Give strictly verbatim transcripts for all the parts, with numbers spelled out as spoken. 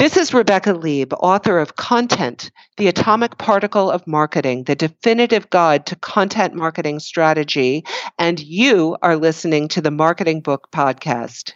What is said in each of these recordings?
This is Rebecca Lieb, author of Content, The Atomic Particle of Marketing, the definitive guide to content marketing strategy, and you are listening to the Marketing Book Podcast.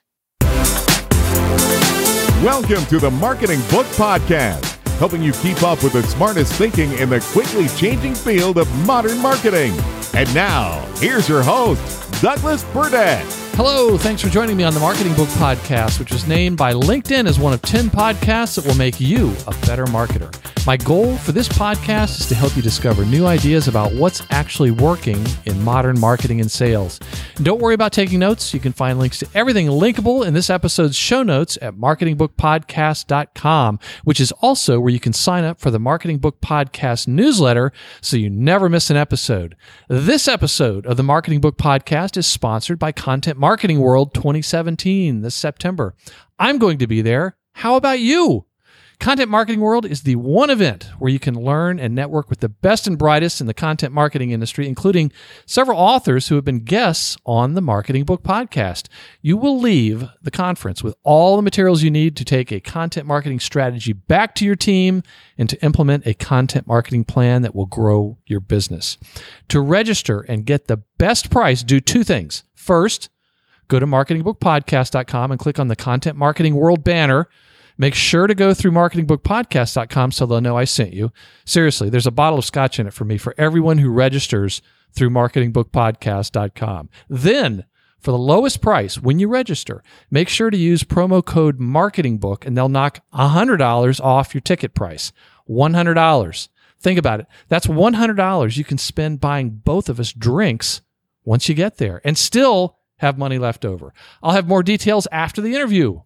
Welcome to the Marketing Book Podcast, helping you keep up with the smartest thinking in the quickly changing field of modern marketing. And now, here's your host, Douglas Burdett. Hello, thanks for joining me on the Marketing Book Podcast, which was named by LinkedIn as one of ten podcasts that will make you a better marketer. My goal for this podcast is to help you discover new ideas about what's actually working in modern marketing and sales. And don't worry about taking notes. You can find links to everything linkable in this episode's show notes at marketing book podcast dot com, which is also where you can sign up for the Marketing Book Podcast newsletter so you never miss an episode. This episode of the Marketing Book Podcast is sponsored by Content Marketing World twenty seventeen this September. I'm going to be there. How about you? Content Marketing World is the one event where you can learn and network with the best and brightest in the content marketing industry, including several authors who have been guests on the Marketing Book Podcast. You will leave the conference with all the materials you need to take a content marketing strategy back to your team and to implement a content marketing plan that will grow your business. To register and get the best price, do two things. First, go to marketing book podcast dot com and click on the Content Marketing World banner. Make sure to go through marketing book podcast dot com so they'll know I sent you. Seriously, there's a bottle of scotch in it for me for everyone who registers through marketing book podcast dot com. Then, for the lowest price, when you register, make sure to use promo code MARKETINGBOOK and they'll knock one hundred dollars off your ticket price. one hundred dollars. Think about it. That's one hundred dollars you can spend buying both of us drinks once you get there and still have money left over. I'll have more details after the interview.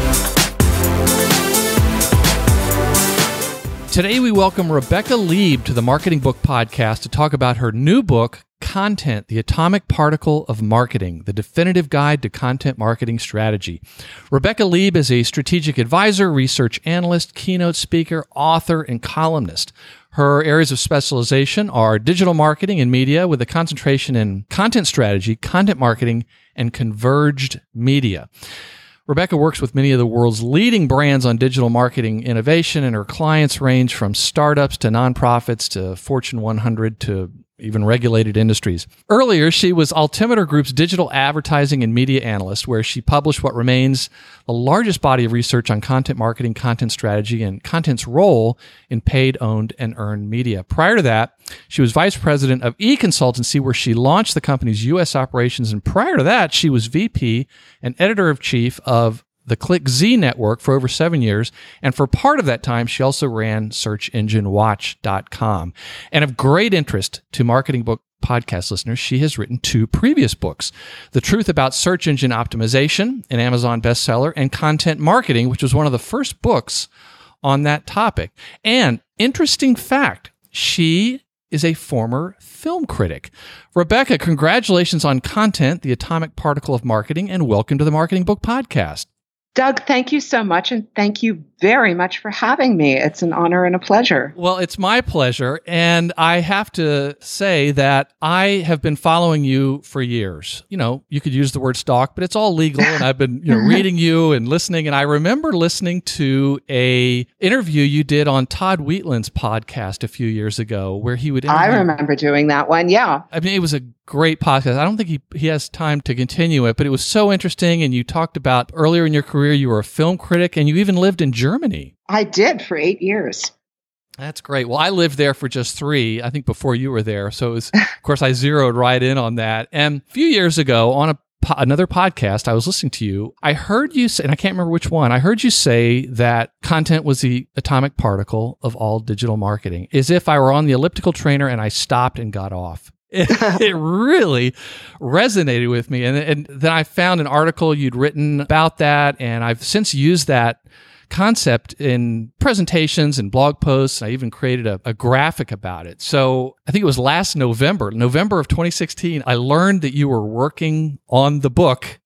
Today, we welcome Rebecca Lieb to the Marketing Book Podcast to talk about her new book, Content, The Atomic Particle of Marketing, the definitive guide to content marketing strategy. Rebecca Lieb is a strategic advisor, research analyst, keynote speaker, author, and columnist. Her areas of specialization are digital marketing and media with a concentration in content strategy, content marketing, and converged media. Rebecca works with many of the world's leading brands on digital marketing innovation, and her clients range from startups to nonprofits to Fortune one hundred to even regulated industries. Earlier, she was Altimeter Group's digital advertising and media analyst, where she published what remains the largest body of research on content marketing, content strategy, and content's role in paid, owned, and earned media. Prior to that, she was vice president of eConsultancy, where she launched the company's U S operations. And prior to that, she was V P and editor-in-chief of the ClickZ network for over seven years. And for part of that time, she also ran search engine watch dot com. And of great interest to Marketing Book Podcast listeners, she has written two previous books, The Truth About Search Engine Optimization, an Amazon bestseller, and Content Marketing, which was one of the first books on that topic. And interesting fact, she is a former film critic. Rebecca, congratulations on Content, The Atomic Particle of Marketing, and welcome to the Marketing Book Podcast. Doug, thank you so much, and thank you very much for having me. It's an honor and a pleasure. Well, it's my pleasure, and I have to say that I have been following you for years. You know, you could use the word stalk, but it's all legal, and I've been, you know, reading you and listening, and I remember listening to a interview you did on Todd Wheatland's podcast a few years ago, where he would interview. I remember doing that one, yeah. I mean, it was a great podcast. I don't think he, he has time to continue it, but it was so interesting, and you talked about earlier in your career, you were a film critic, and you even lived in Germany. I did for eight years. That's great. Well, I lived there for just three, I think, before you were there. So, it was, of course, I zeroed right in on that. And a few years ago on a po- another podcast, I was listening to you. I heard you say, and I can't remember which one, I heard you say that content was the atomic particle of all digital marketing, as if I were on the elliptical trainer and I stopped and got off. It, it really resonated with me. And, and then I found an article you'd written about that, and I've since used that concept in presentations and blog posts. I even created a, a graphic about it. So I think it was last November, November of twenty sixteen, I learned that you were working on the book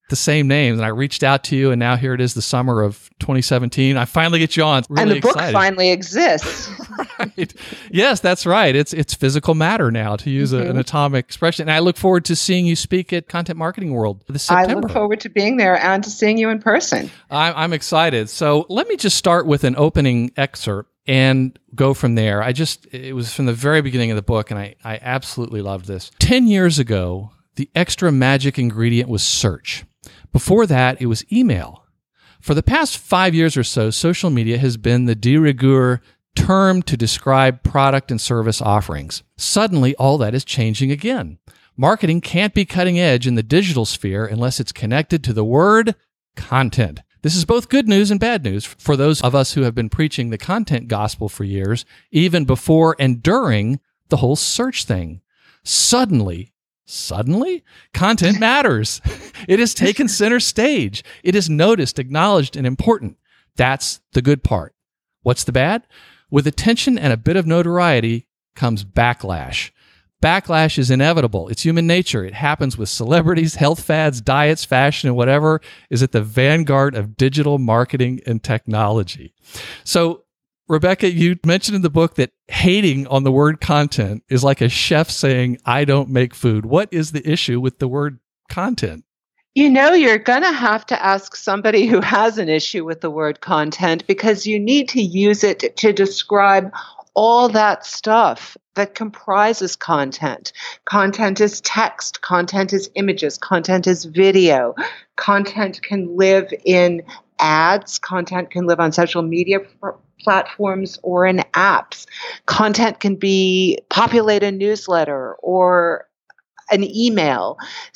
the same names. And I reached out to you, and now here it is, the summer of twenty seventeen. I finally get you on. Really and the book excited. finally exists. Right. Yes, that's right. It's it's physical matter now, to use mm-hmm. a, an atomic expression. And I look forward to seeing you speak at Content Marketing World this September. I look forward to being there and to seeing you in person. I'm, I'm excited. So let me just start with an opening excerpt and go from there. I just, it was from the very beginning of the book, and I, I absolutely loved this. Ten years ago, the extra magic ingredient was search. Before that, it was email. For the past five years or so, social media has been the de rigueur term to describe product and service offerings. Suddenly, all that is changing again. Marketing can't be cutting edge in the digital sphere unless it's connected to the word content. This is both good news and bad news for those of us who have been preaching the content gospel for years, even before and during the whole search thing. Suddenly, suddenly, content matters. It has taken center stage. It is noticed, acknowledged, and important. That's the good part. What's the bad? With attention and a bit of notoriety comes backlash. Backlash is inevitable. It's human nature. It happens with celebrities, health fads, diets, fashion, and whatever is at the vanguard of digital marketing and technology. So, Rebecca, you mentioned in the book that hating on the word content is like a chef saying, I don't make food. What is the issue with the word content? You know, you're going to have to ask somebody who has an issue with the word content, because you need to use it to describe all that stuff that comprises content. Content is text, content is images, content is video. Content can live in ads, content can live on social media platforms or in apps. Content can be populate a newsletter or an email.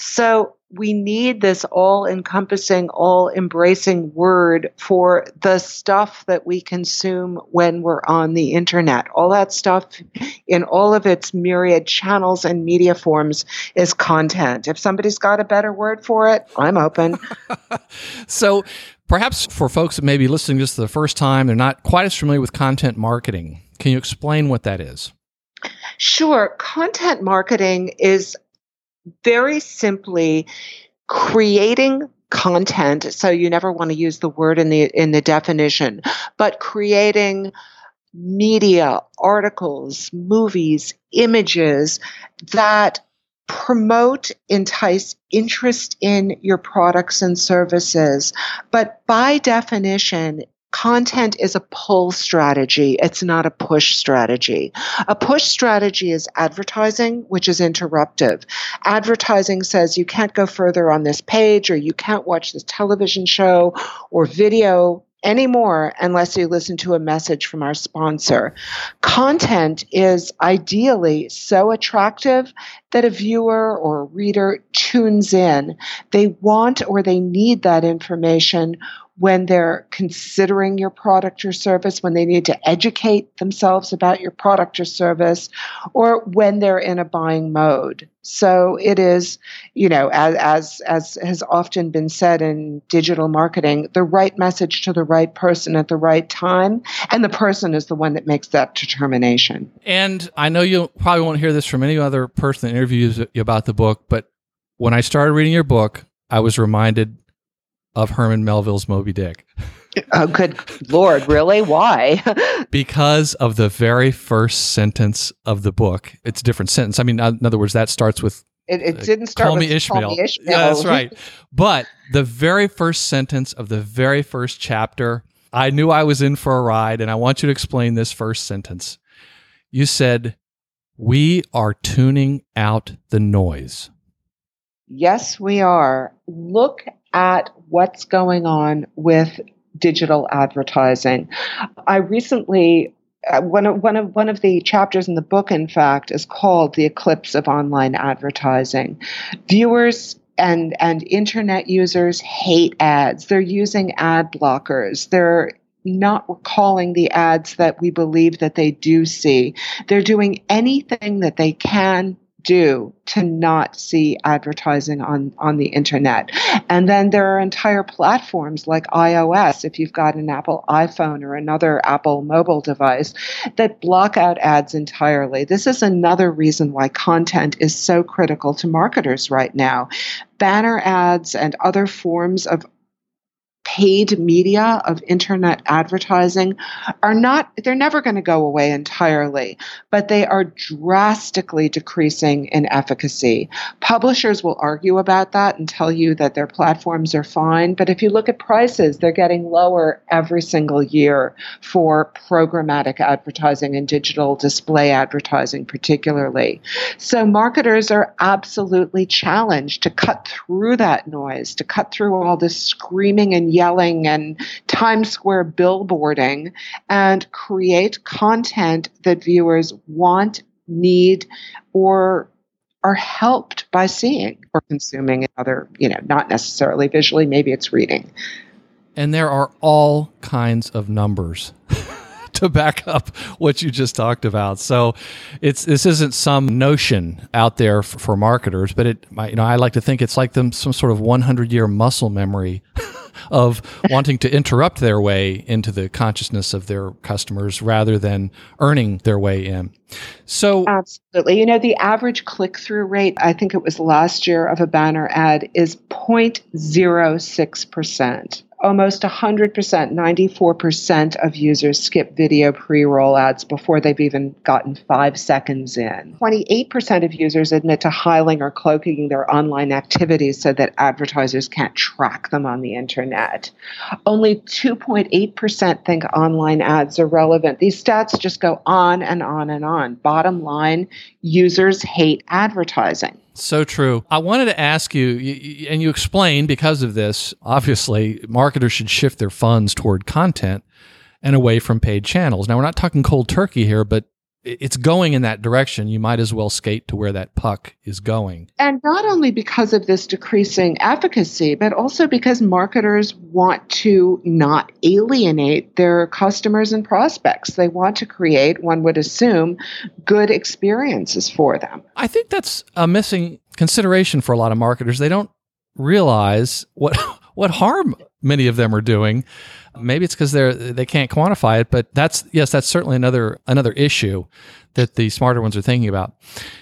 So we need this all-encompassing, all-embracing word for the stuff that we consume when we're on the internet. All that stuff in all of its myriad channels and media forms is content. If somebody's got a better word for it, I'm open. So perhaps for folks that may be listening just for the first time, they're not quite as familiar with content marketing. Can you explain what that is? Sure. Content marketing is very simply creating content. So you never want to use the word in the in the definition, but creating media, articles, movies, images that promote, entice interest in your products and services. But by definition, content is a pull strategy. It's not a push strategy. A push strategy is advertising, which is interruptive. Advertising says you can't go further on this page, or you can't watch this television show or video anymore unless you listen to a message from our sponsor. Content is ideally so attractive that a viewer or a reader tunes in. They want or they need that information when they're considering your product or service, when they need to educate themselves about your product or service, or when they're in a buying mode. So it is, you know, as as as has often been said in digital marketing, the right message to the right person at the right time, and the person is the one that makes that determination. And I know you probably won't hear this from any other person that interviews you about the book, but when I started reading your book, I was reminded of Herman Melville's Moby Dick. Oh, good Lord, really? Why? Because of the very first sentence of the book. It's a different sentence. I mean, in other words, that starts with It, it didn't start call with me Ishmael. Call me Ishmael. Yeah, that's right. But the very first sentence of the very first chapter, I knew I was in for a ride, and I want you to explain this first sentence. You said, "We are tuning out the noise." Yes, we are. Look at what's going on with digital advertising. I recently, uh, one of one of one of the chapters in the book, in fact, is called "The Eclipse of Online Advertising." Viewers and and internet users hate ads. They're using ad blockers. They're not recalling the ads that we believe that they do see. They're doing anything that they can do to not see advertising on, on the internet. And then there are entire platforms like iOS, if you've got an Apple iPhone or another Apple mobile device, that block out ads entirely. This is another reason why content is so critical to marketers right now. Banner ads and other forms of paid media, of internet advertising, are not, they're never going to go away entirely, but they are drastically decreasing in efficacy. Publishers will argue about that and tell you that their platforms are fine, but if you look at prices, they're getting lower every single year for programmatic advertising and digital display advertising particularly. So marketers are absolutely challenged to cut through that noise, to cut through all this screaming and yelling and Times Square billboarding, and create content that viewers want, need, or are helped by seeing or consuming in other, you know, not necessarily visually, maybe it's reading. And there are all kinds of numbers to back up what you just talked about. So it's this isn't some notion out there for, for marketers, but it, you know, I like to think it's like them some sort of one hundred year muscle memory of wanting to interrupt their way into the consciousness of their customers rather than earning their way in. So absolutely. You know, the average click-through rate, I think it was last year, of a banner ad is zero point zero six percent. Almost one hundred percent, ninety-four percent of users skip video pre-roll ads before they've even gotten five seconds in. twenty-eight percent of users admit to hiling or cloaking their online activities so that advertisers can't track them on the internet. Only two point eight percent think online ads are relevant. These stats just go on and on and on. Bottom line, users hate advertising. So true. I wanted to ask you, and you explained because of this, obviously, marketers should shift their funds toward content and away from paid channels. Now, we're not talking cold turkey here, but it's going in that direction. You might as well skate to where that puck is going. And not only because of this decreasing efficacy, but also because marketers want to not alienate their customers and prospects. They want to create, one would assume, good experiences for them. I think that's a missing consideration for a lot of marketers. They don't realize what what harm many of them are doing. Maybe it's because they're they can't quantify it, but that's yes, that's certainly another another issue that the smarter ones are thinking about.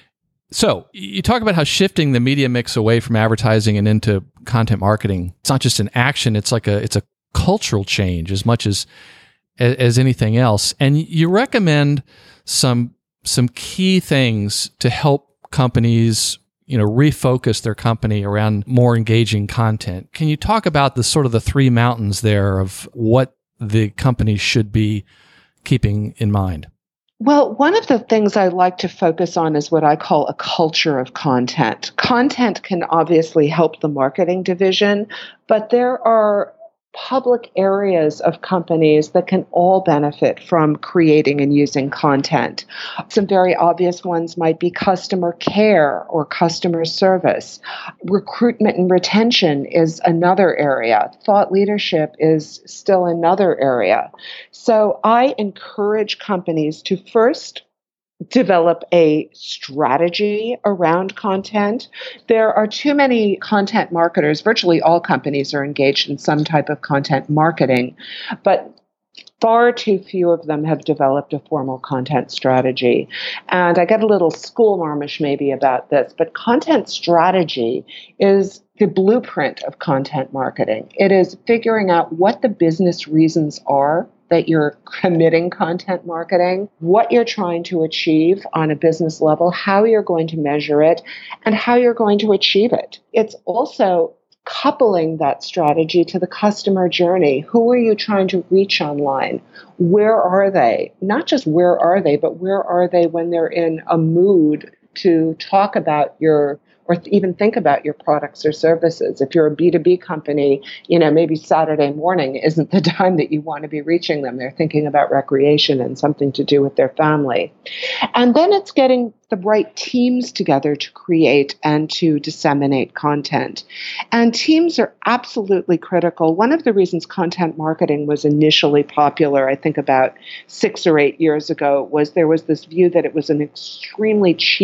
So you talk about how shifting the media mix away from advertising and into content marketing, it's not just an action, it's like a it's a cultural change as much as as, as anything else. And you recommend some some key things to help companies, you know, refocus their company around more engaging content. Can you talk about the sort of the three mountains there of what the company should be keeping in mind? Well, one of the things I like to focus on is what I call a culture of content. Content can obviously help the marketing division, but there are public areas of companies that can all benefit from creating and using content. Some very obvious ones might be customer care or customer service. Recruitment and retention is another area. Thought leadership is still another area. So I encourage companies to first develop a strategy around content. There are too many content marketers. Virtually all companies are engaged in some type of content marketing, but far too few of them have developed a formal content strategy. And I get a little schoolmarmish maybe about this, but content strategy is the blueprint of content marketing. It is figuring out what the business reasons are that you're committing content marketing, what you're trying to achieve on a business level, how you're going to measure it, and how you're going to achieve it. It's also coupling that strategy to the customer journey. Who are you trying to reach online? Where are they? Not just where are they, but where are they when they're in a mood to talk about your or even think about your products or services. If you're a B two B company, you know, maybe Saturday morning isn't the time that you want to be reaching them. They're thinking about recreation and something to do with their family. And then it's getting the right teams together to create and to disseminate content. And teams are absolutely critical. One of the reasons content marketing was initially popular, I think about six or eight years ago, was there was this view that it was an extremely cheap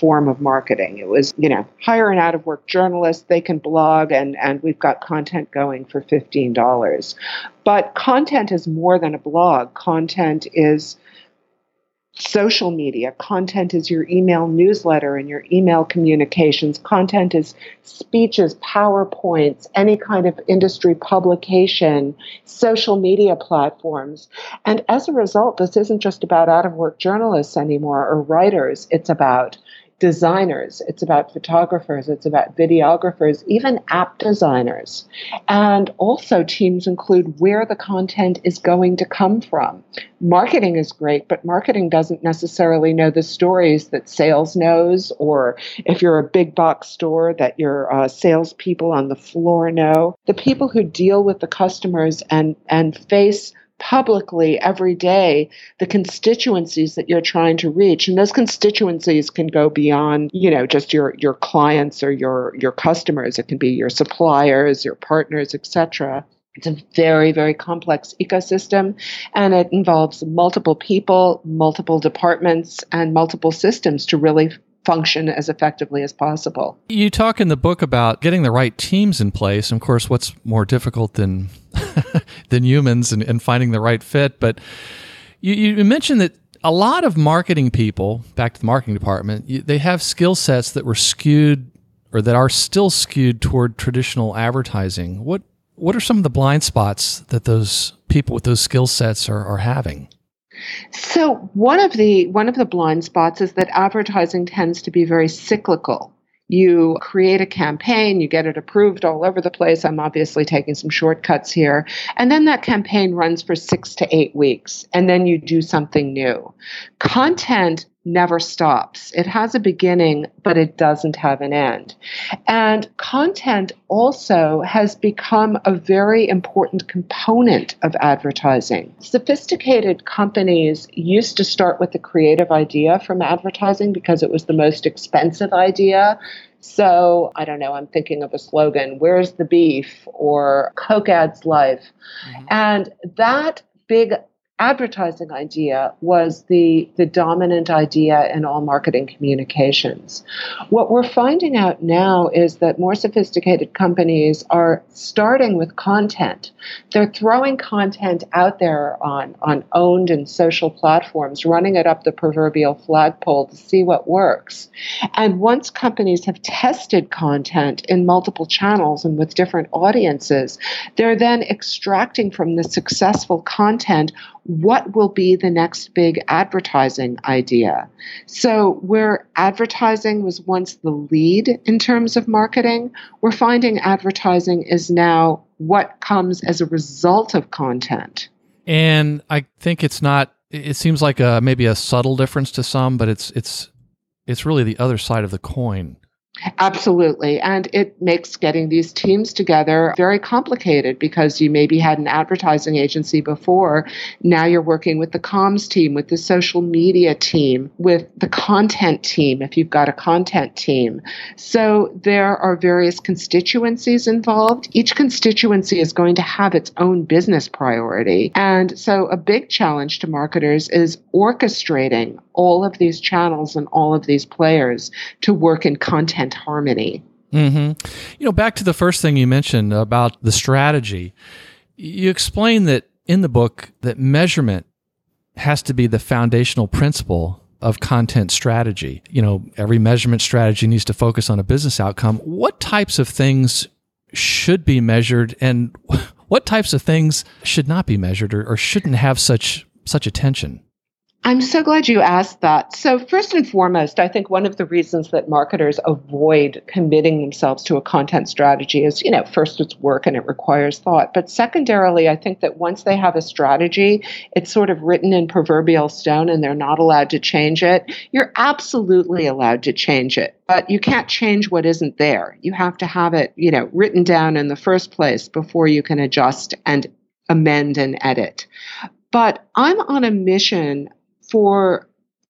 form of marketing. It was, you know, hire an out-of-work journalist, they can blog, and, and we've got content going for fifteen dollars. But content is more than a blog. Content is social media. Content is your email newsletter and your email communications. Content is speeches, PowerPoints, any kind of industry publication, social media platforms. And as a result, this isn't just about out-of-work journalists anymore or writers. It's about designers, it's about photographers, it's about videographers, even app designers. And also teams include where the content is going to come from. Marketing is great, but marketing doesn't necessarily know the stories that sales knows, or if you're a big box store, that your uh, salespeople on the floor know. The people who deal with the customers and, and face publicly every day the constituencies that you're trying to reach, and those constituencies can go beyond, you know, just your your clients or your your customers. It can be your suppliers, your partners, et cetera. It's a very, very complex ecosystem, and it involves multiple people, multiple departments, and multiple systems to really function as effectively as possible. You talk in the book about getting the right teams in place. And of course, what's more difficult than than humans and, and finding the right fit. But you, you mentioned that a lot of marketing people, back to the marketing department, you, they have skill sets that were skewed or that are still skewed toward traditional advertising. What what are some of the blind spots that those people with those skill sets are, are having? So one of the one of the blind spots is that advertising tends to be very cyclical. You create a campaign, you get it approved all over the place. I'm obviously taking some shortcuts here. And then that campaign runs for six to eight weeks, and then you do something new. Content never stops. It has a beginning, but it doesn't have an end. And content also has become a very important component of advertising. Sophisticated companies used to start with the creative idea from advertising because it was the most expensive idea. So, I don't know, I'm thinking of a slogan, "Where's the beef?" or "Coke adds life." Mm-hmm. And that big advertising idea was the, the dominant idea in all marketing communications. What we're finding out now is that more sophisticated companies are starting with content. They're throwing content out there on, on owned and social platforms, running it up the proverbial flagpole to see what works. And once companies have tested content in multiple channels and with different audiences, they're then extracting from the successful content what will be the next big advertising idea. So where advertising was once the lead in terms of marketing, we're finding advertising is now what comes as a result of content. And I think it's not, it seems like a, maybe a subtle difference to some, but it's it's it's really the other side of the coin. Absolutely. And it makes getting these teams together very complicated because you maybe had an advertising agency before. Now you're working with the comms team, with the social media team, with the content team, if you've got a content team. So there are various constituencies involved. Each constituency is going to have its own business priority. And so a big challenge to marketers is orchestrating all of these channels and all of these players to work in content harmony. Mm-hmm. You know, back to the first thing you mentioned about the strategy, you explain that in the book that measurement has to be the foundational principle of content strategy. You know, every measurement strategy needs to focus on a business outcome. What types of things should be measured and what types of things should not be measured or, or shouldn't have such such attention? I'm so glad you asked that. So first and foremost, I think one of the reasons that marketers avoid committing themselves to a content strategy is, you know, first it's work and it requires thought. But secondarily, I think that once they have a strategy, it's sort of written in proverbial stone and they're not allowed to change it. You're absolutely allowed to change it, but you can't change what isn't there. You have to have it, you know, written down in the first place before you can adjust and amend and edit. But I'm on a mission for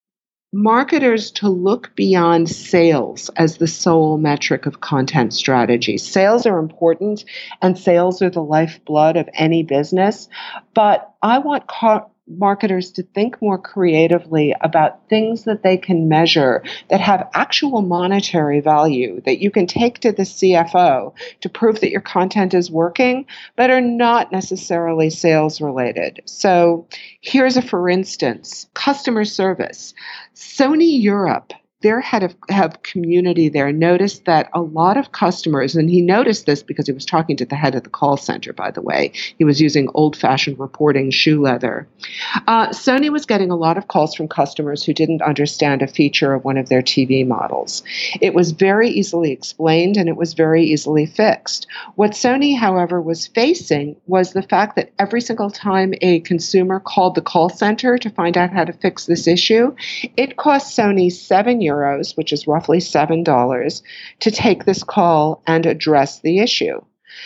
marketers to look beyond sales as the sole metric of content strategy. Sales are important and sales are the lifeblood of any business, but I want co- marketers to think more creatively about things that they can measure that have actual monetary value that you can take to the C F O to prove that your content is working, but are not necessarily sales related. So here's a for instance, customer service. Sony Europe, their head of, of community there noticed that a lot of customers, and he noticed this because he was talking to the head of the call center, by the way. He was using old-fashioned reporting shoe leather. Uh, Sony was getting a lot of calls from customers who didn't understand a feature of one of their T V models. It was very easily explained, and it was very easily fixed. What Sony, however, was facing was the fact that every single time a consumer called the call center to find out how to fix this issue, it cost Sony seven euros euros, which is roughly seven dollars, to take this call and address the issue.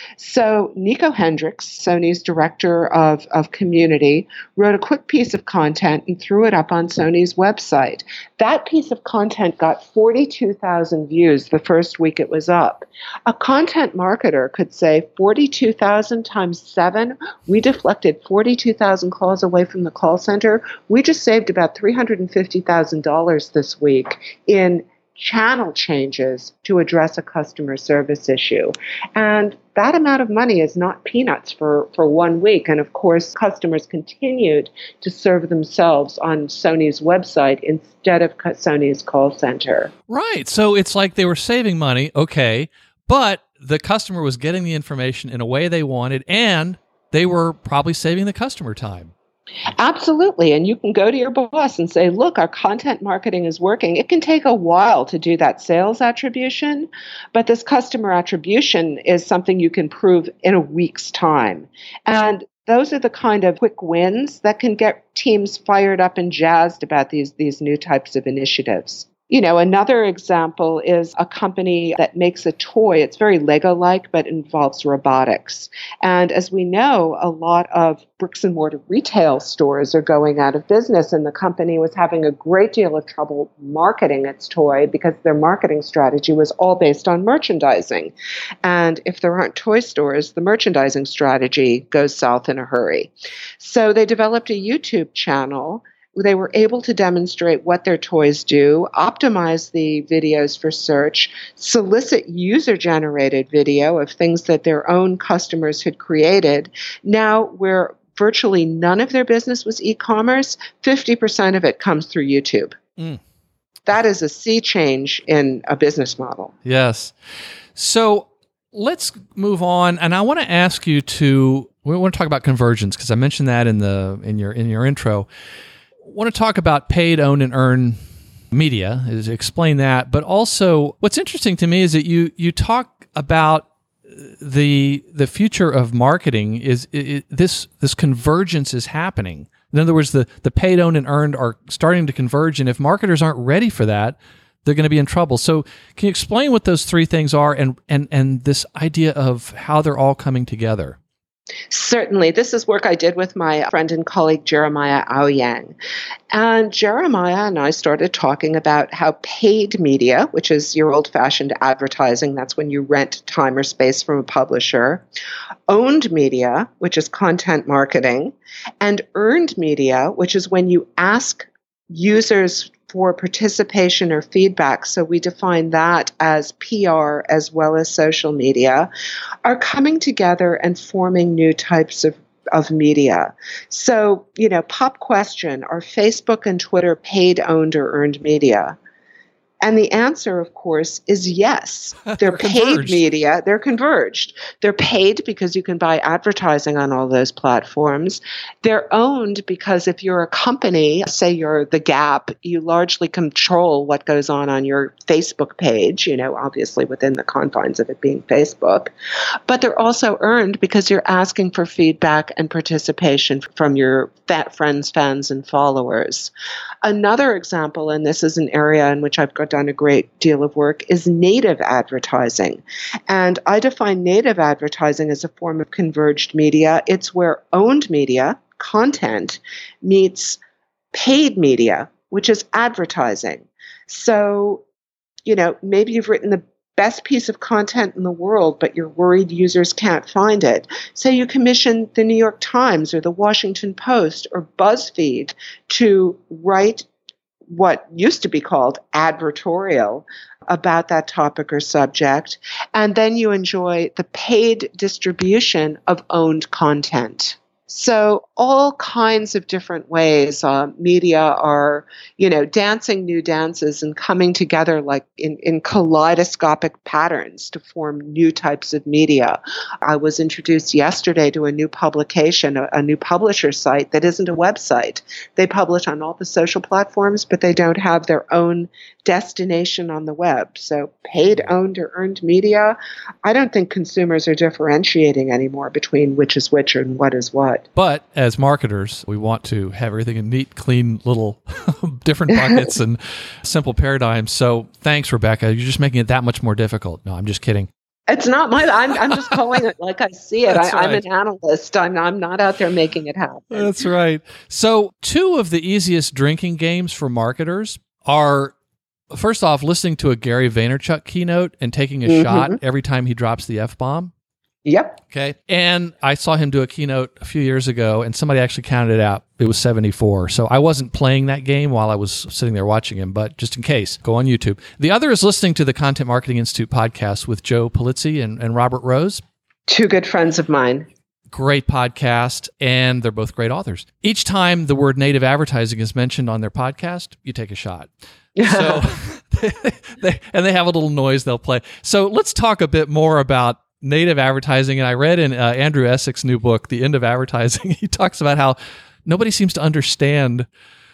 So Nico Hendricks, Sony's director of, of community, wrote a quick piece of content and threw it up on Sony's website. That piece of content got forty-two thousand views the first week it was up. A content marketer could say forty-two thousand times seven, we deflected forty-two thousand calls away from the call center. We just saved about three hundred fifty thousand dollars this week in channel changes to address a customer service issue. And that amount of money is not peanuts for, for one week. And of course, customers continued to serve themselves on Sony's website instead of Sony's call center. Right. So it's like they were saving money, okay, but the customer was getting the information in a way they wanted, and they were probably saving the customer time. Absolutely. And you can go to your boss and say, look, our content marketing is working. It can take a while to do that sales attribution, but this customer attribution is something you can prove in a week's time. And those are the kind of quick wins that can get teams fired up and jazzed about these, these new types of initiatives. You know, another example is a company that makes a toy. It's very Lego-like, but involves robotics. And as we know, a lot of bricks and mortar retail stores are going out of business, and the company was having a great deal of trouble marketing its toy because their marketing strategy was all based on merchandising. And if there aren't toy stores, the merchandising strategy goes south in a hurry. So they developed a YouTube channel. They were able to demonstrate what their toys do, optimize the videos for search, solicit user-generated video of things that their own customers had created. Now, where virtually none of their business was e-commerce, fifty percent of it comes through YouTube. Mm. That is a sea change in a business model. Yes. So let's move on, and I want to ask you to, we want to talk about conversions, because I mentioned that in the in your in your intro. Want to talk about paid, owned, and earned media, is explain that. But also, what's interesting to me is that you you talk about the the future of marketing is it, it, this this convergence is happening. In other words, the the paid, owned, and earned are starting to converge, and if marketers aren't ready for that, they're going to be in trouble. So, can you explain what those three things are, and and and this idea of how they're all coming together? Certainly. This is work I did with my friend and colleague, Jeremiah Aoyang. And Jeremiah and I started talking about how paid media, which is your old-fashioned advertising, that's when you rent time or space from a publisher, owned media, which is content marketing, and earned media, which is when you ask users for participation or feedback, so we define that as P R as well as social media, are coming together and forming new types of, of media. So, you know, pop question, are Facebook and Twitter paid, owned, or earned media? And the answer, of course, is yes. They're, they're paid converged. media. They're converged. They're paid because you can buy advertising on all those platforms. They're owned because if you're a company, say you're The Gap, you largely control what goes on on your Facebook page, you know, obviously within the confines of it being Facebook. But they're also earned because you're asking for feedback and participation from your friends, fans, and followers. Another example, and this is an area in which I've done a great deal of work, is native advertising. And I define native advertising as a form of converged media. It's where owned media, content, meets paid media, which is advertising. So, you know, maybe you've written the best piece of content in the world, but you're worried users can't find it. So you commission the New York Times or the Washington Post or BuzzFeed to write what used to be called advertorial about that topic or subject, and then you enjoy the paid distribution of owned content. So all kinds of different ways uh, media are, you know, dancing new dances and coming together like in, in kaleidoscopic patterns to form new types of media. I was introduced yesterday to a new publication, a, a new publisher site that isn't a website. They publish on all the social platforms, but they don't have their own destination on the web. So paid, owned, or earned media, I don't think consumers are differentiating anymore between which is which and what is what. But as marketers, we want to have everything in neat, clean little different buckets and simple paradigms. So thanks, Rebecca. You're just making it that much more difficult. No, I'm just kidding. It's not my, I'm, I'm just calling it like I see it. I, right. I'm an analyst. I'm, I'm not out there making it happen. That's right. So two of the easiest drinking games for marketers are, first off, listening to a Gary Vaynerchuk keynote and taking a mm-hmm. shot every time he drops the F-bomb. Yep. Okay. And I saw him do a keynote a few years ago, and somebody actually counted it out. It was seventy-four. So I wasn't playing that game while I was sitting there watching him, but just in case, go on YouTube. The other is listening to the Content Marketing Institute podcast with Joe Pulizzi and, and Robert Rose. Two good friends of mine. Great podcast, and they're both great authors. Each time the word native advertising is mentioned on their podcast, you take a shot. So, they, and they have a little noise they'll play. So let's talk a bit more about native advertising. And I read in uh, Andrew Essick's new book, The End of Advertising, he talks about how nobody seems to understand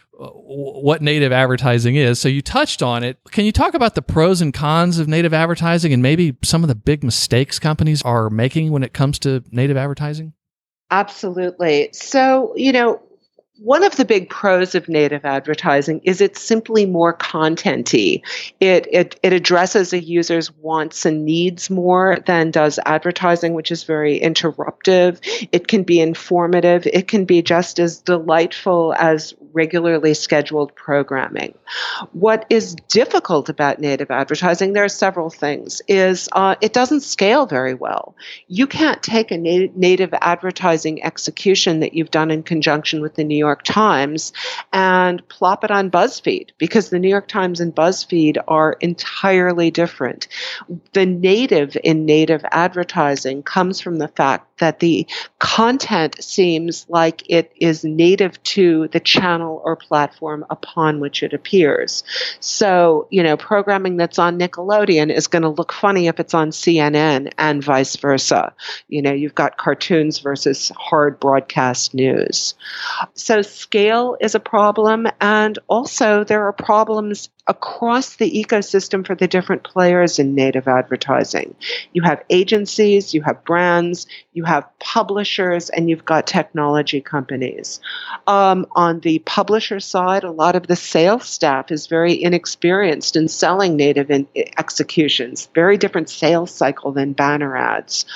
what native advertising is. So you touched on it. Can you talk about the pros and cons of native advertising and maybe some of the big mistakes companies are making when it comes to native advertising? Absolutely. So, you know, one of the big pros of native advertising is it's simply more content-y. It, it it addresses a user's wants and needs more than does advertising, which is very interruptive. It can be informative. It can be just as delightful as regularly scheduled programming. What is difficult about native advertising, there are several things, is uh, it doesn't scale very well. You can't take a na- native advertising execution that you've done in conjunction with the New York Times and plop it on BuzzFeed, because the New York Times and BuzzFeed are entirely different. The native in native advertising comes from the fact that the content seems like it is native to the channel or platform upon which it appears. So, you know, programming that's on Nickelodeon is going to look funny if it's on C N N and vice versa. You know, you've got cartoons versus hard broadcast news. So scale is a problem, and also there are problems across the ecosystem for the different players in native advertising. You have agencies, you have brands, you have publishers, and you've got technology companies. Um, on the publisher side, a lot of the sales staff is very inexperienced in selling native in- executions, very different sales cycle than banner ads.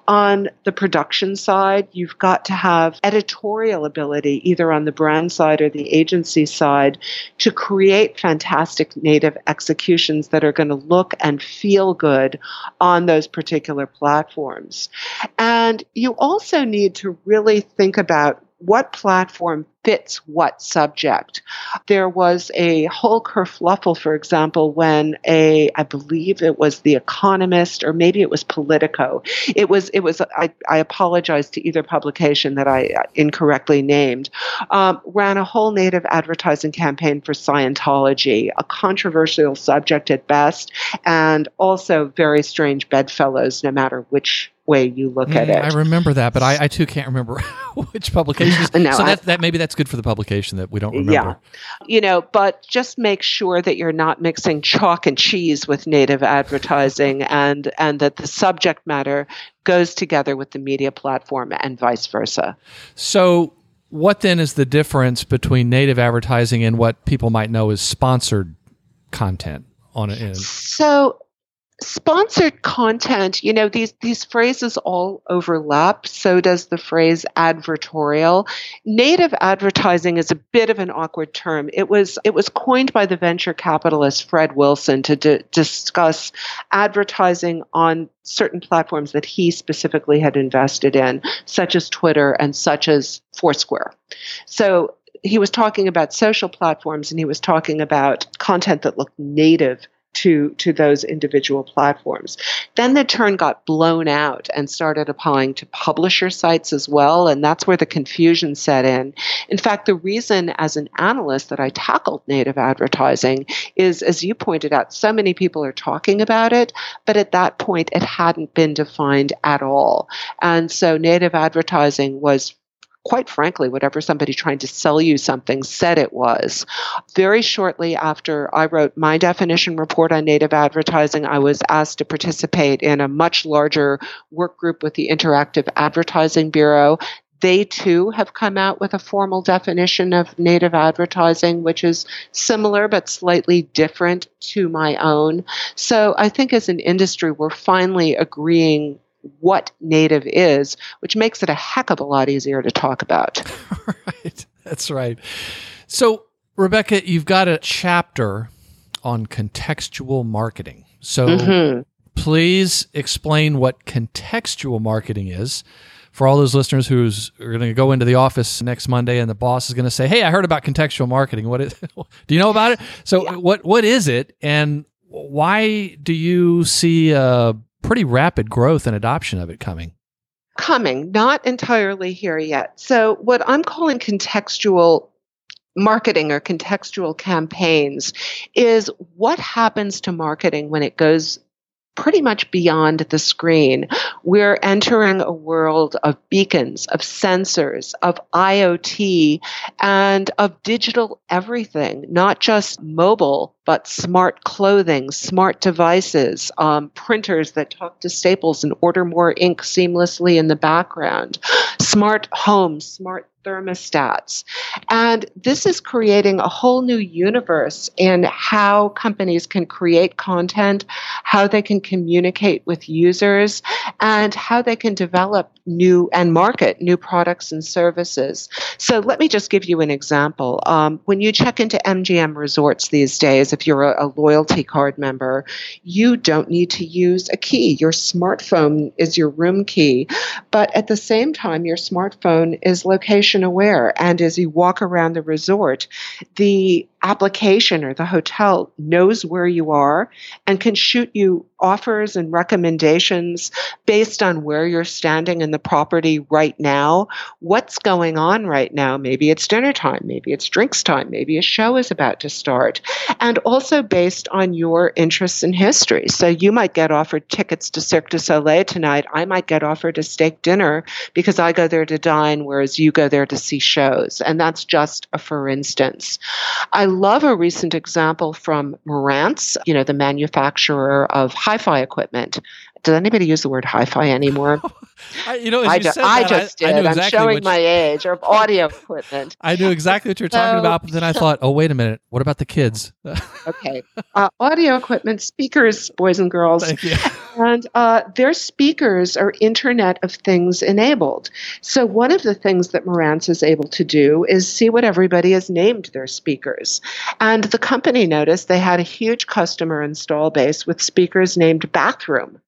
On the production side, you've got to have editorial ability, either on the brand side or the agency side, to create fantastic native executions that are going to look and feel good on those particular platforms. And you also need to really think about what platform fits what subject. There was a whole kerfluffle, for example, when a, I believe it was The Economist, or maybe it was Politico. It was, it was. I, I apologize to either publication that I incorrectly named, um, ran a whole native advertising campaign for Scientology, a controversial subject at best, and also very strange bedfellows, no matter which way you look at mm, it. I remember that, but I, I too can't remember which publications. No, so I, that, that maybe that's good for the publication that we don't remember. Yeah. You know, but just make sure that you're not mixing chalk and cheese with native advertising, and, and that the subject matter goes together with the media platform and vice versa. So what then is the difference between native advertising and what people might know as sponsored content on it? So Sponsored content, you know, these these phrases all overlap. So does the phrase advertorial. Native advertising is a bit of an awkward term. It was it was coined by the venture capitalist Fred Wilson to d- discuss advertising on certain platforms that he specifically had invested in, such as Twitter and such as Foursquare. So he was talking about social platforms, and he was talking about content that looked native to, to those individual platforms. Then the term got blown out and started applying to publisher sites as well, and that's where the confusion set in. In fact, the reason as an analyst that I tackled native advertising is, as you pointed out, so many people are talking about it, but at that point it hadn't been defined at all. And so native advertising was, quite frankly, whatever somebody trying to sell you something said it was. Very shortly after I wrote my definition report on native advertising, I was asked to participate in a much larger work group with the Interactive Advertising Bureau. They too have come out with a formal definition of native advertising, which is similar but slightly different to my own. So I think as an industry, we're finally agreeing what native is, which makes it a heck of a lot easier to talk about. Right. That's right. So, Rebecca, you've got a chapter on contextual marketing. So mm-hmm. please explain what contextual marketing is for all those listeners who's are going to go into the office next Monday and the boss is going to say, "Hey, I heard about contextual marketing. What is do you know about it?" So yeah. what what is it, and why do you see a pretty rapid growth and adoption of it coming? Coming, not entirely here yet. So what I'm calling contextual marketing or contextual campaigns is what happens to marketing when it goes pretty much beyond the screen. We're entering a world of beacons, of sensors, of I O T, and of digital everything, not just mobile, but smart clothing, smart devices, um, printers that talk to Staples and order more ink seamlessly in the background, smart homes, smart thermostats. And this is creating a whole new universe in how companies can create content, how they can communicate with users, and how they can develop new and market new products and services. So let me just give you an example. Um, when you check into M G M Resorts these days, if you're a, a loyalty card member, you don't need to use a key. Your smartphone is your room key. But at the same time, your smartphone is location aware. And as you walk around the resort, the application or the hotel knows where you are and can shoot you offers and recommendations based on where you're standing in the property right now, what's going on right now. Maybe it's dinner time, maybe it's drinks time, maybe a show is about to start, and also based on your interests in history. So you might get offered tickets to Cirque du Soleil tonight. I might get offered a steak dinner because I go there to dine, whereas you go there to see shows. And that's just a for instance. I love a recent example from Marantz, you know, the manufacturer of hi-fi equipment. Does anybody use the word hi-fi anymore? I, you know, as I, you ju- said I that, just I, did. I I'm exactly showing which, my age, or audio equipment. I knew exactly what you're talking so, about, but then I thought, oh, wait a minute. What about the kids? Okay. Uh, audio equipment, speakers, boys and girls. Thank you. And uh, their speakers are Internet of Things enabled. So one of the things that Marantz is able to do is see what everybody has named their speakers. And the company noticed they had a huge customer install base with speakers named Bathroom.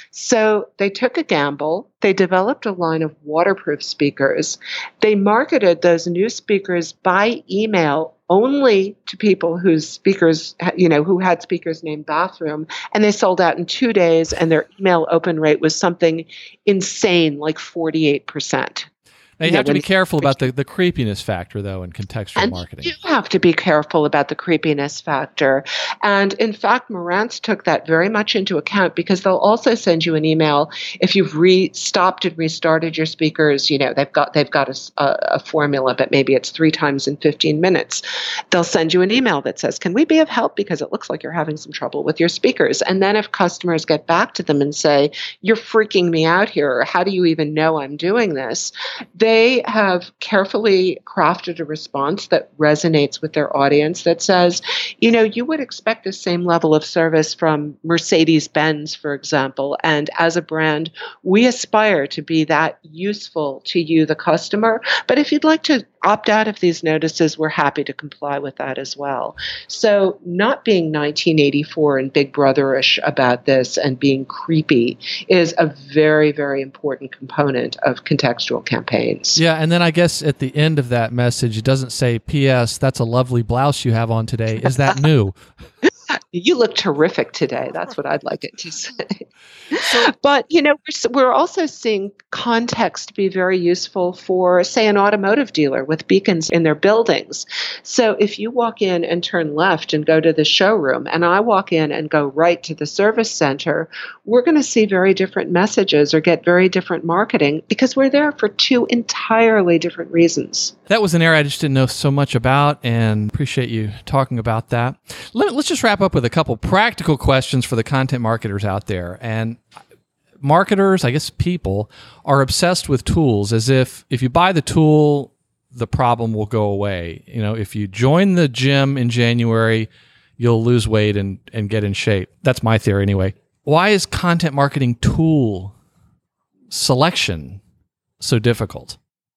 So they took a gamble. They developed a line of waterproof speakers. They marketed those new speakers by email only to people whose speakers, you know, who had speakers named Bathroom, and they sold out in two days, and their email open rate was something insane, like forty-eight percent. Now, you, you have know, to be careful about the, the creepiness factor, though, in contextual and marketing. You have to be careful about the creepiness factor. And in fact, Marantz took that very much into account, because they'll also send you an email if you've re- stopped and restarted your speakers. You know, they've got they've got a, a, a formula, but maybe it's three times in fifteen minutes. They'll send you an email that says, "Can we be of help? Because it looks like you're having some trouble with your speakers." And then if customers get back to them and say, "You're freaking me out here," or "How do you even know I'm doing this?" they have carefully crafted a response that resonates with their audience that says, you know, you would expect the same level of service from Mercedes-Benz, for example. And as a brand, we aspire to be that useful to you, the customer. But if you'd like to opt out of these notices, we're happy to comply with that as well. So not being nineteen eighty-four and Big Brotherish about this and being creepy is a very, very important component of contextual campaigns. Yeah, and then I guess at the end of that message, it doesn't say, P S, that's a lovely blouse you have on today. Is that new? You look terrific today. That's what I'd like it to say. But, you know, we're, we're also seeing context be very useful for, say, an automotive dealer with beacons in their buildings. So if you walk in and turn left and go to the showroom, and I walk in and go right to the service center, we're going to see very different messages or get very different marketing because we're there for two entirely different reasons. That was an area I just didn't know so much about, and appreciate you talking about that. Let, let's just wrap up with a couple practical questions for the content marketers out there. And marketers, I guess people, are obsessed with tools as if if you buy the tool, the problem will go away. You know, if you join the gym in January, you'll lose weight and, and get in shape. That's my theory anyway. Why is content marketing tool selection so difficult?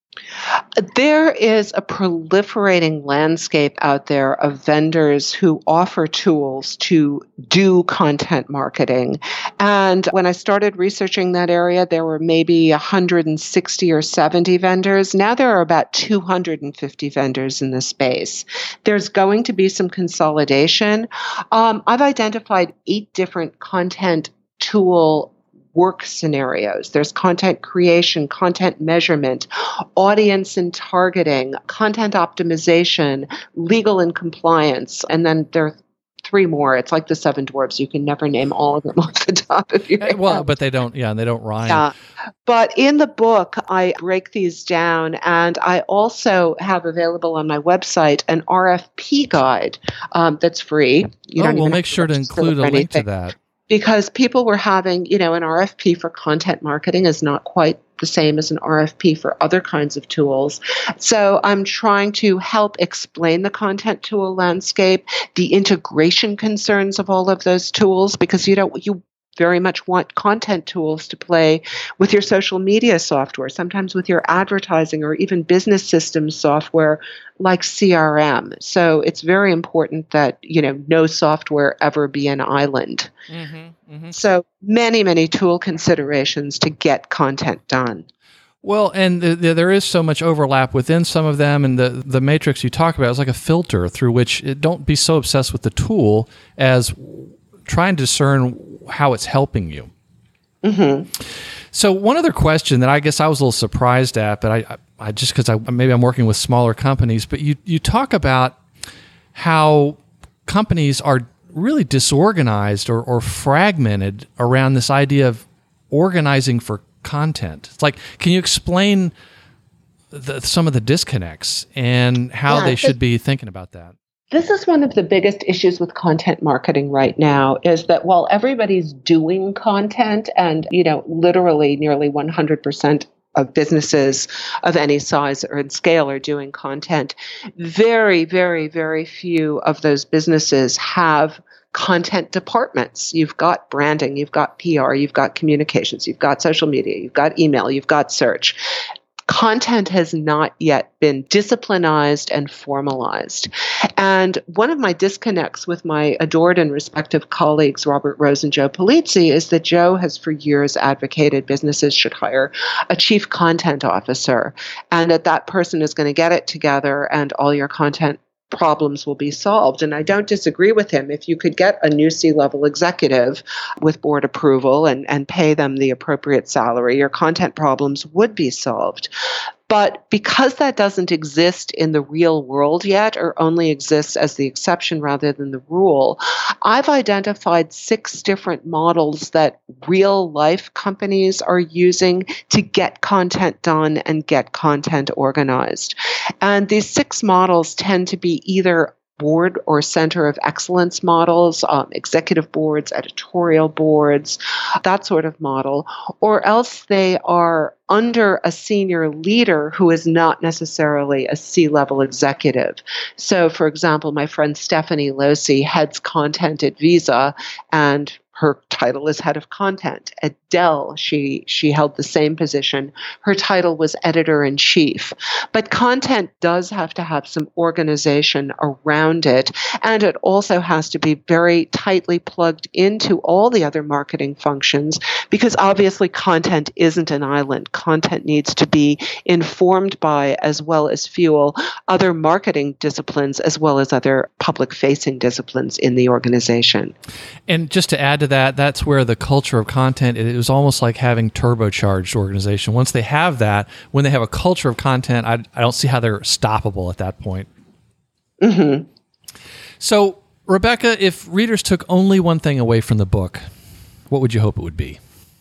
There is a proliferating landscape out there of vendors who offer tools to do content marketing. And when I started researching that area, there were maybe one hundred sixty or seventy vendors. Now there are about two hundred fifty vendors in this space. There's going to be some consolidation. Um, I've identified eight different content tool work scenarios. There's content creation, content measurement, audience and targeting, content optimization, legal and compliance, and then there are three more. It's like the seven dwarfs. You can never name all of them off the top of your head. Well, but they don't, yeah, they don't rhyme. Yeah. But in the book, I break these down, and I also have available on my website an R F P guide um, that's free. You oh, don't we'll even make sure to include a link to that. Because people were having, you know, an R F P for content marketing is not quite the same as an R F P for other kinds of tools. So I'm trying to help explain the content tool landscape, the integration concerns of all of those tools, because you don't, you very much want content tools to play with your social media software, sometimes with your advertising or even business systems software like C R M. So it's very important that, you know, no software ever be an island. Mm-hmm, mm-hmm. So many, many tool considerations to get content done. Well, and the, the, there is so much overlap within some of them, and the, the matrix you talk about is like a filter through which it, don't be so obsessed with the tool as trying to discern how it's helping you. Mm-hmm. So one other question that I guess I was a little surprised at, but I, I just because I maybe I'm working with smaller companies, but you you talk about how companies are really disorganized or, or fragmented around this idea of organizing for content. It's like, can you explain the, some of the disconnects and how yeah, they should be thinking about that? This is one of the biggest issues with content marketing right now, is that while everybody's doing content, and, you know, literally nearly one hundred percent of businesses of any size or scale are doing content, very, very, very few of those businesses have content departments. You've got branding, you've got P R, you've got communications, you've got social media, you've got email, you've got search. Content has not yet been disciplinized and formalized. And one of my disconnects with my adored and respected colleagues, Robert Rose and Joe Polizzi, is that Joe has for years advocated businesses should hire a chief content officer, and that that person is going to get it together and all your content problems will be solved. And I don't disagree with him. If you could get a new C-level executive with board approval and, and pay them the appropriate salary, your content problems would be solved. But because that doesn't exist in the real world yet, or only exists as the exception rather than the rule, I've identified six different models that real life companies are using to get content done and get content organized. And these six models tend to be either board or center of excellence models, um, executive boards, editorial boards, that sort of model, or else they are under a senior leader who is not necessarily a C-level executive. So, for example, my friend Stephanie Losi heads content at Visa, and her title is head of content. At Dell, she she held the same position. Her title was editor-in-chief. But content does have to have some organization around it, and it also has to be very tightly plugged into all the other marketing functions, because obviously content isn't an island. Content needs to be informed by, as well as fuel, other marketing disciplines as well as other public-facing disciplines in the organization. And just to add to that, that's where the culture of content, it was almost like having turbocharged organization. Once they have that, when they have a culture of content, I, I don't see how they're stoppable at that point. Mm-hmm. So, Rebecca, if readers took only one thing away from the book, what would you hope it would be?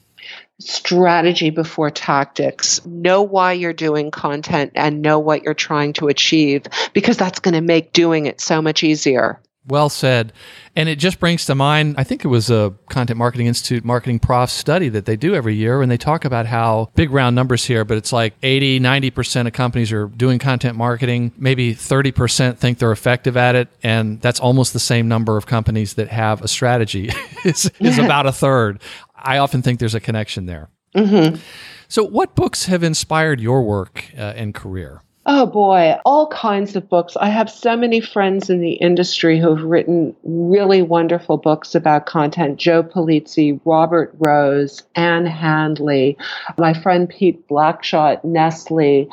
Strategy before tactics. Know why you're doing content and know what you're trying to achieve, because that's going to make doing it so much easier. Well said. And it just brings to mind, I think it was a Content Marketing Institute Marketing Prof study that they do every year, and they talk about how, big round numbers here, but it's like eighty, ninety percent of companies are doing content marketing. Maybe thirty percent think they're effective at it, and that's almost the same number of companies that have a strategy. is, is about a third. I often think there's a connection there. Mm-hmm. So what books have inspired your work uh, and career? Oh boy, all kinds of books. I have so many friends in the industry who've written really wonderful books about content. Joe Polizzi, Robert Rose, Anne Handley, my friend Pete Blackshaw at Nestle,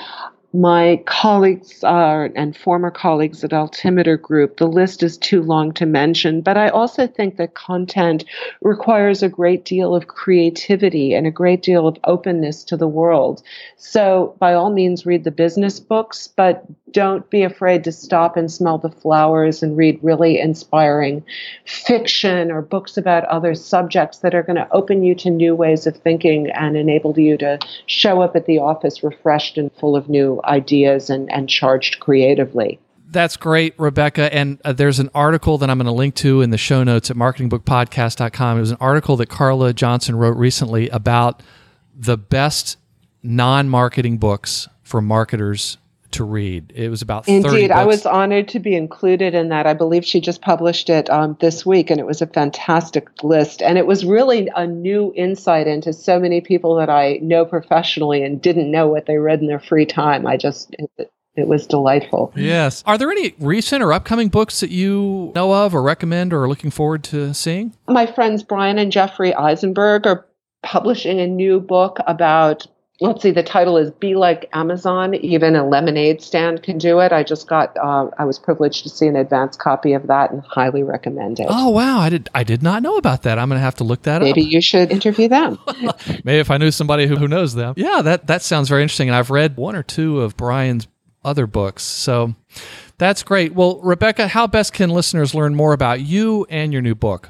my colleagues uh, and former colleagues at Altimeter Group. The list is too long to mention, but I also think that content requires a great deal of creativity and a great deal of openness to the world. So by all means, read the business books, but don't be afraid to stop and smell the flowers and read really inspiring fiction or books about other subjects that are going to open you to new ways of thinking and enable you to show up at the office refreshed and full of new ideas and, and charged creatively. That's great, Rebecca. And uh, there's an article that I'm going to link to in the show notes at marketing book podcast dot com. It was an article that Carla Johnson wrote recently about the best non-marketing books for marketers to read. It was about thirty Indeed, books. I was honored to be included in that. I believe she just published it um, this week, and it was a fantastic list. And it was really a new insight into so many people that I know professionally and didn't know what they read in their free time. I just, it, it was delightful. Yes. Are there any recent or upcoming books that you know of or recommend or are looking forward to seeing? My friends Brian and Jeffrey Eisenberg are publishing a new book about, let's see, the title is Be Like Amazon. Even a lemonade stand can do it. I just got, uh, I was privileged to see an advance copy of that and highly recommend it. Oh, wow. I did I did not know about that. I'm going to have to look that Maybe up. Maybe you should interview them. Maybe if I knew somebody who, who knows them. Yeah, that, that sounds very interesting. And I've read one or two of Brian's other books. So that's great. Well, Rebecca, how best can listeners learn more about you and your new book?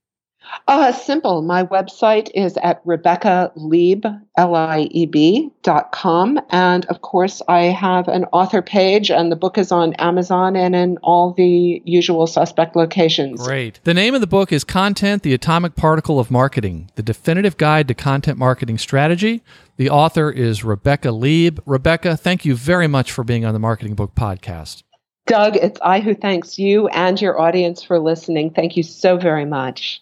Uh, simple. My website is at Rebecca Lieb, L I E B, dot com. And of course, I have an author page, and the book is on Amazon and in all the usual suspect locations. Great. The name of the book is Content, the Atomic Particle of Marketing, the Definitive Guide to Content Marketing Strategy. The author is Rebecca Lieb. Rebecca, thank you very much for being on the Marketing Book Podcast. Doug, it's I who thanks you and your audience for listening. Thank you so very much.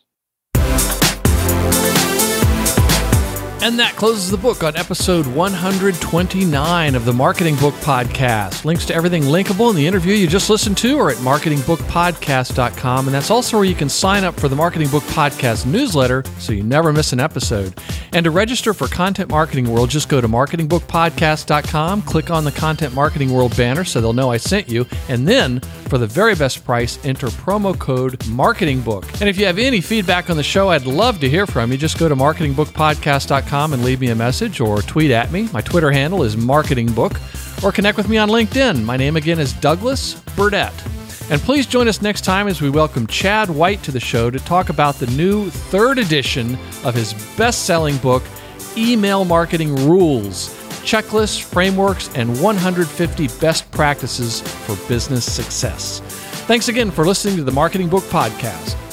And that closes the book on episode one hundred twenty-nine of the Marketing Book Podcast. Links to everything linkable in the interview you just listened to are at marketing book podcast dot com, and that's also where you can sign up for the Marketing Book Podcast newsletter so you never miss an episode. And to register for Content Marketing World, just go to marketing book podcast dot com, click on the Content Marketing World banner so they'll know I sent you, and then for the very best price, enter promo code MarketingBook. And if you have any feedback on the show, I'd love to hear from you. Just go to marketing book podcast dot com and leave me a message or tweet at me. My Twitter handle is MarketingBook, or connect with me on LinkedIn. My name again is Douglas Burdett. And please join us next time as we welcome Chad White to the show to talk about the new third edition of his best-selling book, Email Marketing Rules: Checklists, Frameworks, and one hundred fifty Best Practices for Business Success. Thanks again for listening to the Marketing Book Podcast.